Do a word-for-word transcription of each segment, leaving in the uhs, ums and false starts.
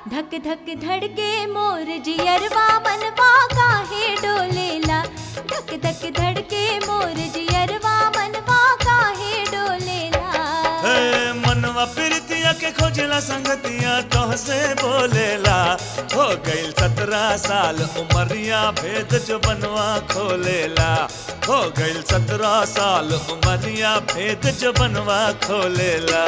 धक धक धड़के मोर जियरवा मनवा काहे डोलेला। धक धक धड़के मोर जियरवा मनवा काहे डोलेला। हे मनवा प्रीतिया के खोजला संगतिया तोहसे बोलेला। हो गइल सत्रह साल उमरिया भेद जो बनवा खोलेला। हो गइल सत्रह साल उमरिया भेद जो बनवा खोलेला।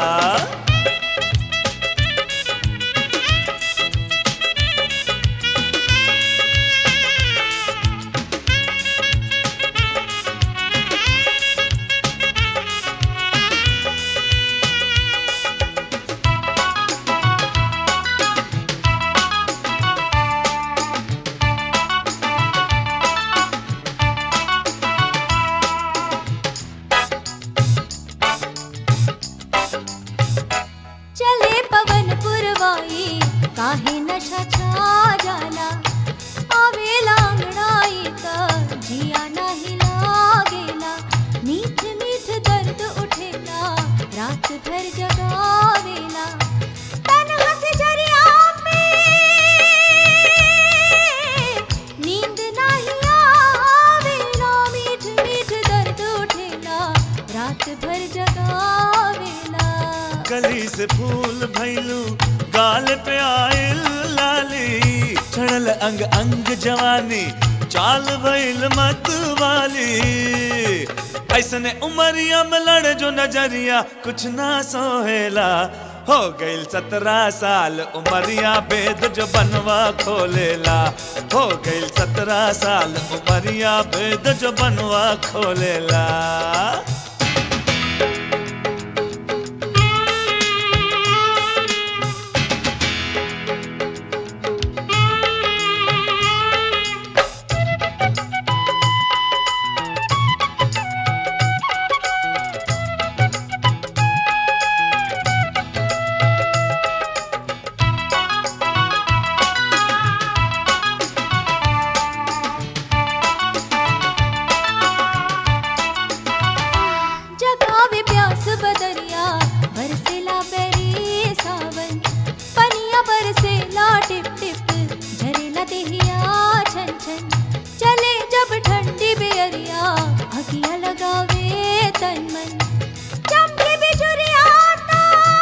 चले पवन पुरवाई काहे नशा छा जाला। आवेला अंगड़ाई त जिया नाही लागेला। मीठ मीठ दर्द उठेला रात भर जगावेला। तन्हा से जरिया में नींद नाही आवेला। मीठ मीठ दर्द उठेला रात भर जगावेला। गली से फूल भैलू गाल पे आइल लाली। चढ़ल अंग अंग जवानी चाल भइल मत वाली। ऐसने उमरिया में लड़ जो नजरिया कुछ ना सोहेला। हो गइल सत्रह साल उमरिया भेद जो बनवा खोलेला। हो गइल सत्रह साल उमरिया भेद जो बनवा खोलेला। जगावे प्यास बदरिया बरसेला बेरी सावन। पनिया बरसेला टिप टिप झरेला देहिया छन छन। चले जब ठंडी बेरिया अगिया लगावे तन मन। चमके बिजुरिया ता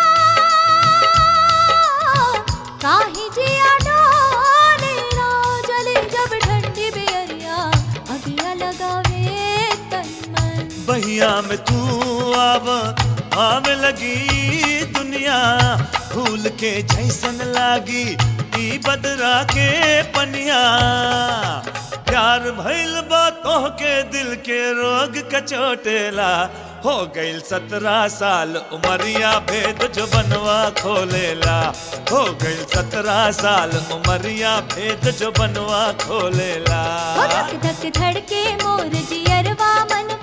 काहे जिया डोलेला। चले जब ठंडी बेरिया अगिया लगावे तन मन। बहिया में तू आव आवे लगी दुनिया। फूल के जैसन लागी ई बदरा के पनिया। प्यार भइल बा तोह के दिल के रोग कचोटेला। हो गइल सत्रह साल उमरिया भेद जो बनवा खोलेला। हो गइल सत्रह साल उमरिया भेद जो बनवा खोलेला। धक धक धड़के मोर जियरवा मन